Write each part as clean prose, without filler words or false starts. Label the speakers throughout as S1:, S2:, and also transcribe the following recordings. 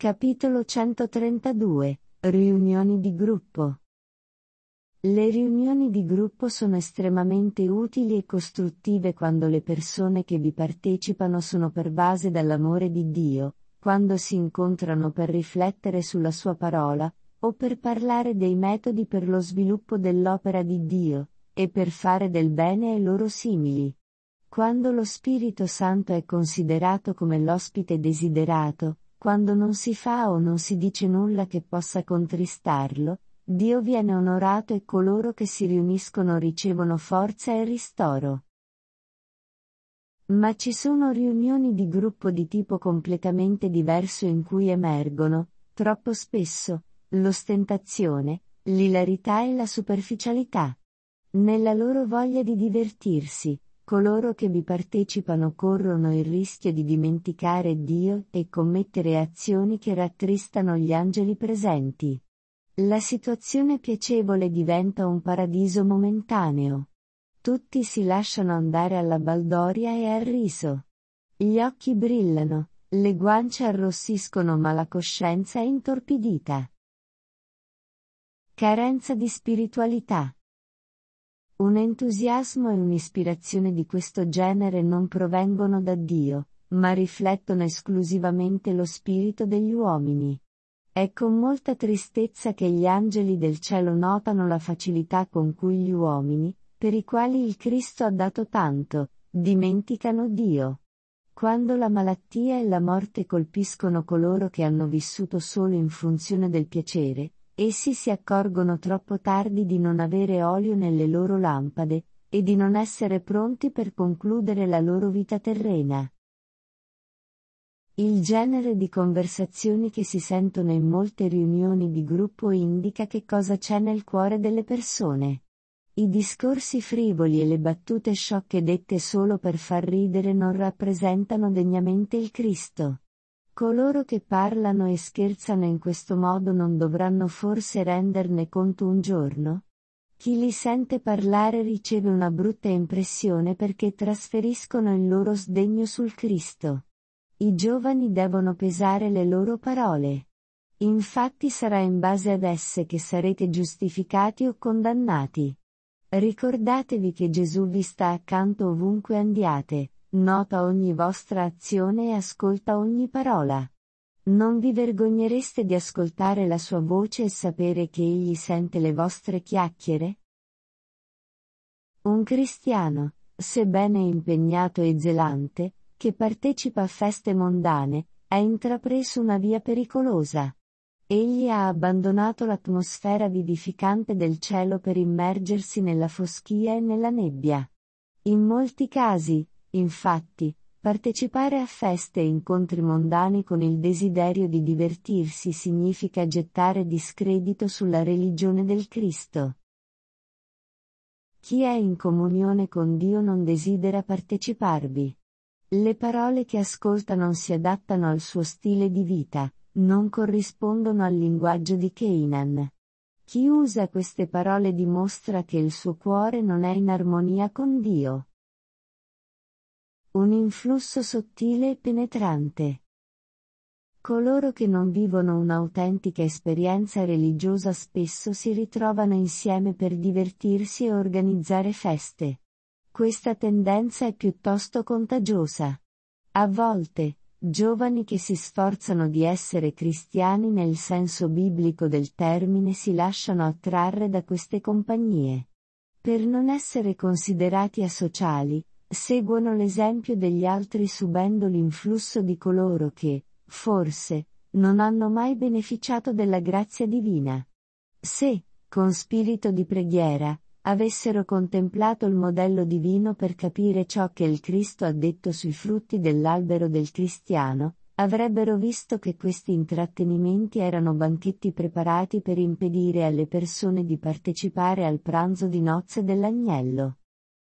S1: Capitolo 132. Riunioni di gruppo. Le riunioni di gruppo sono estremamente utili e costruttive quando le persone che vi partecipano sono pervase dall'amore di Dio, quando si incontrano per riflettere sulla sua parola, o per parlare dei metodi per lo sviluppo dell'opera di Dio, e per fare del bene ai loro simili. Quando lo Spirito Santo è considerato come l'ospite desiderato, quando non si fa o non si dice nulla che possa contristarlo, Dio viene onorato e coloro che si riuniscono ricevono forza e ristoro. Ma ci sono riunioni di gruppo di tipo completamente diverso in cui emergono, troppo spesso, l'ostentazione, l'ilarità e la superficialità. Nella loro voglia di divertirsi, coloro che vi partecipano corrono il rischio di dimenticare Dio e commettere azioni che rattristano gli angeli presenti. La situazione piacevole diventa un paradiso momentaneo. Tutti si lasciano andare alla baldoria e al riso. Gli occhi brillano, le guance arrossiscono ma la coscienza è intorpidita. Carenza di spiritualità. Un entusiasmo e un'ispirazione di questo genere non provengono da Dio, ma riflettono esclusivamente lo spirito degli uomini. È con molta tristezza che gli angeli del cielo notano la facilità con cui gli uomini, per i quali il Cristo ha dato tanto, dimenticano Dio. Quando la malattia e la morte colpiscono coloro che hanno vissuto solo in funzione del piacere, essi si accorgono troppo tardi di non avere olio nelle loro lampade, e di non essere pronti per concludere la loro vita terrena. Il genere di conversazioni che si sentono in molte riunioni di gruppo indica che cosa c'è nel cuore delle persone. I discorsi frivoli e le battute sciocche dette solo per far ridere non rappresentano degnamente il Cristo. Coloro che parlano e scherzano in questo modo non dovranno forse renderne conto un giorno? Chi li sente parlare riceve una brutta impressione perché trasferiscono il loro sdegno sul Cristo. I giovani devono pesare le loro parole. Infatti sarà in base ad esse che sarete giustificati o condannati. Ricordatevi che Gesù vi sta accanto ovunque andiate, nota ogni vostra azione e ascolta ogni parola. Non vi vergognereste di ascoltare la sua voce e sapere che egli sente le vostre chiacchiere? Un cristiano, sebbene impegnato e zelante, che partecipa a feste mondane, ha intrapreso una via pericolosa. Egli ha abbandonato l'atmosfera vivificante del cielo per immergersi nella foschia e nella nebbia. In molti casi, infatti, partecipare a feste e incontri mondani con il desiderio di divertirsi significa gettare discredito sulla religione del Cristo. Chi è in comunione con Dio non desidera parteciparvi. Le parole che ascolta non si adattano al suo stile di vita, non corrispondono al linguaggio di Canaan. Chi usa queste parole dimostra che il suo cuore non è in armonia con Dio. Un influsso sottile e penetrante. Coloro che non vivono un'autentica esperienza religiosa spesso si ritrovano insieme per divertirsi e organizzare feste. Questa tendenza è piuttosto contagiosa. A volte, giovani che si sforzano di essere cristiani nel senso biblico del termine si lasciano attrarre da queste compagnie. Per non essere considerati asociali, seguono l'esempio degli altri subendo l'influsso di coloro che, forse, non hanno mai beneficiato della grazia divina. Se, con spirito di preghiera, avessero contemplato il modello divino per capire ciò che il Cristo ha detto sui frutti dell'albero del cristiano, avrebbero visto che questi intrattenimenti erano banchetti preparati per impedire alle persone di partecipare al pranzo di nozze dell'agnello.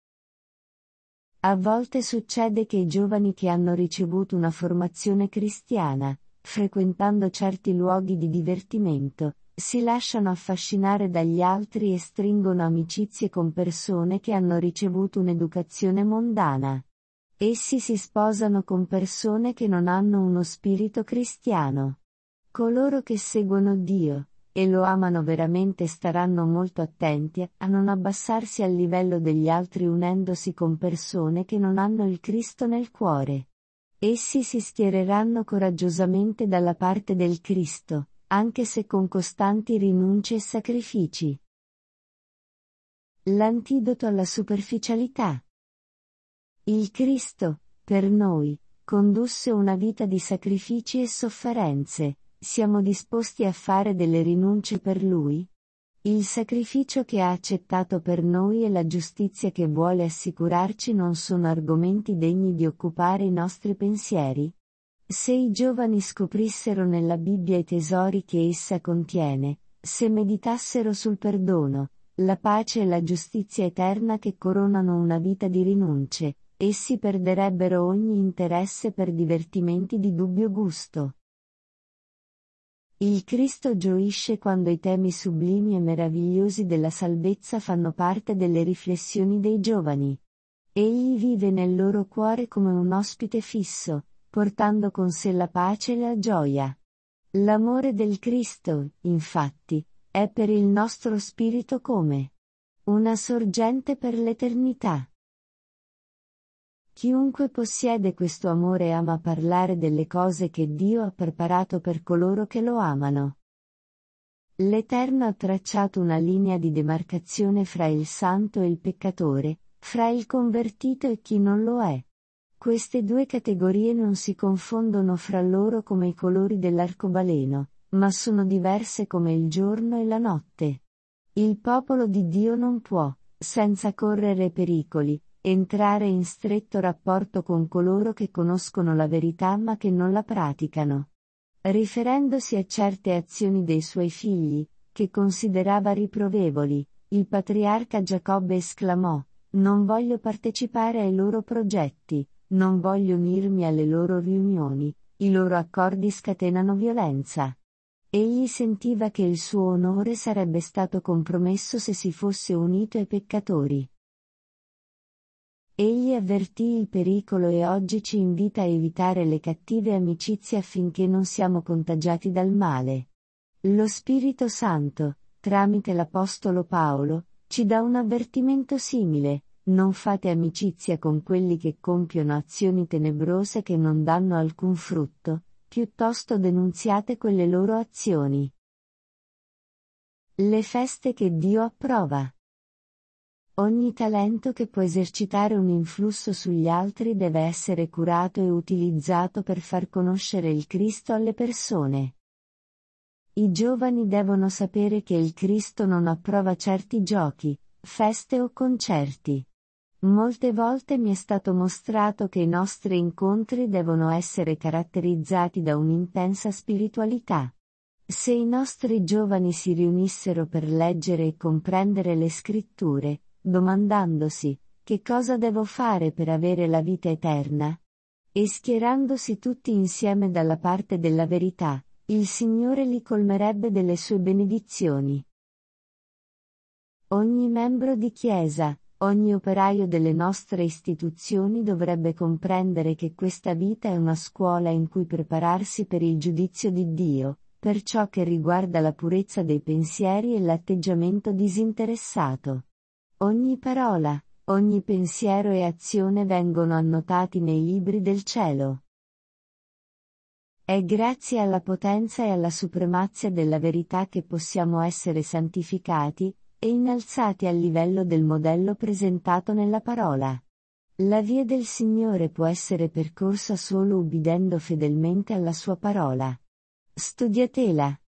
S1: A volte succede che i giovani che hanno ricevuto una formazione cristiana, frequentando certi luoghi di divertimento, si lasciano affascinare dagli altri e stringono amicizie con persone che hanno ricevuto un'educazione mondana. Essi si sposano con persone che non hanno uno spirito cristiano. Coloro che seguono Dio, e lo amano veramente staranno molto attenti a non abbassarsi al livello degli altri unendosi con persone che non hanno il Cristo nel cuore. Essi si schiereranno coraggiosamente dalla parte del Cristo, anche se con costanti rinunce e sacrifici. L'antidoto alla superficialità. Il Cristo, per noi, condusse una vita di sacrifici e sofferenze. Siamo disposti a fare delle rinunce per Lui? Il sacrificio che ha accettato per noi e la giustizia che vuole assicurarci non sono argomenti degni di occupare i nostri pensieri? Se i giovani scoprissero nella Bibbia i tesori che essa contiene, se meditassero sul perdono, la pace e la giustizia eterna che coronano una vita di rinunce, essi perderebbero ogni interesse per divertimenti di dubbio gusto. Il Cristo gioisce quando i temi sublimi e meravigliosi della salvezza fanno parte delle riflessioni dei giovani. Egli vive nel loro cuore come un ospite fisso, portando con sé la pace e la gioia. L'amore del Cristo, infatti, è per il nostro spirito come una sorgente per l'eternità. Chiunque possiede questo amore ama parlare delle cose che Dio ha preparato per coloro che lo amano. L'Eterno ha tracciato una linea di demarcazione fra il santo e il peccatore, fra il convertito e chi non lo è. Queste due categorie non si confondono fra loro come i colori dell'arcobaleno, ma sono diverse come il giorno e la notte. Il popolo di Dio non può, senza correre pericoli, entrare in stretto rapporto con coloro che conoscono la verità ma che non la praticano. Riferendosi a certe azioni dei suoi figli, che considerava riprovevoli, il patriarca Giacobbe esclamò: «Non voglio partecipare ai loro progetti, non voglio unirmi alle loro riunioni, i loro accordi scatenano violenza». Egli sentiva che il suo onore sarebbe stato compromesso se si fosse unito ai peccatori. Egli avvertì il pericolo e oggi ci invita a evitare le cattive amicizie affinché non siamo contagiati dal male. Lo Spirito Santo, tramite l'Apostolo Paolo, ci dà un avvertimento simile: non fate amicizia con quelli che compiono azioni tenebrose che non danno alcun frutto, piuttosto denunziate quelle loro azioni. Le feste che Dio approva. Ogni talento che può esercitare un influsso sugli altri deve essere curato e utilizzato per far conoscere il Cristo alle persone. I giovani devono sapere che il Cristo non approva certi giochi, feste o concerti. Molte volte mi è stato mostrato che i nostri incontri devono essere caratterizzati da un'intensa spiritualità. Se i nostri giovani si riunissero per leggere e comprendere le Scritture, domandandosi: che cosa devo fare per avere la vita eterna? E schierandosi tutti insieme dalla parte della verità, il Signore li colmerebbe delle sue benedizioni. Ogni membro di Chiesa, ogni operaio delle nostre istituzioni dovrebbe comprendere che questa vita è una scuola in cui prepararsi per il giudizio di Dio, per ciò che riguarda la purezza dei pensieri e l'atteggiamento disinteressato. Ogni parola, ogni pensiero e azione vengono annotati nei libri del cielo. È grazie alla potenza e alla supremazia della verità che possiamo essere santificati e innalzati al livello del modello presentato nella parola. La via del Signore può essere percorsa solo ubbidendo fedelmente alla sua parola. Studiatela.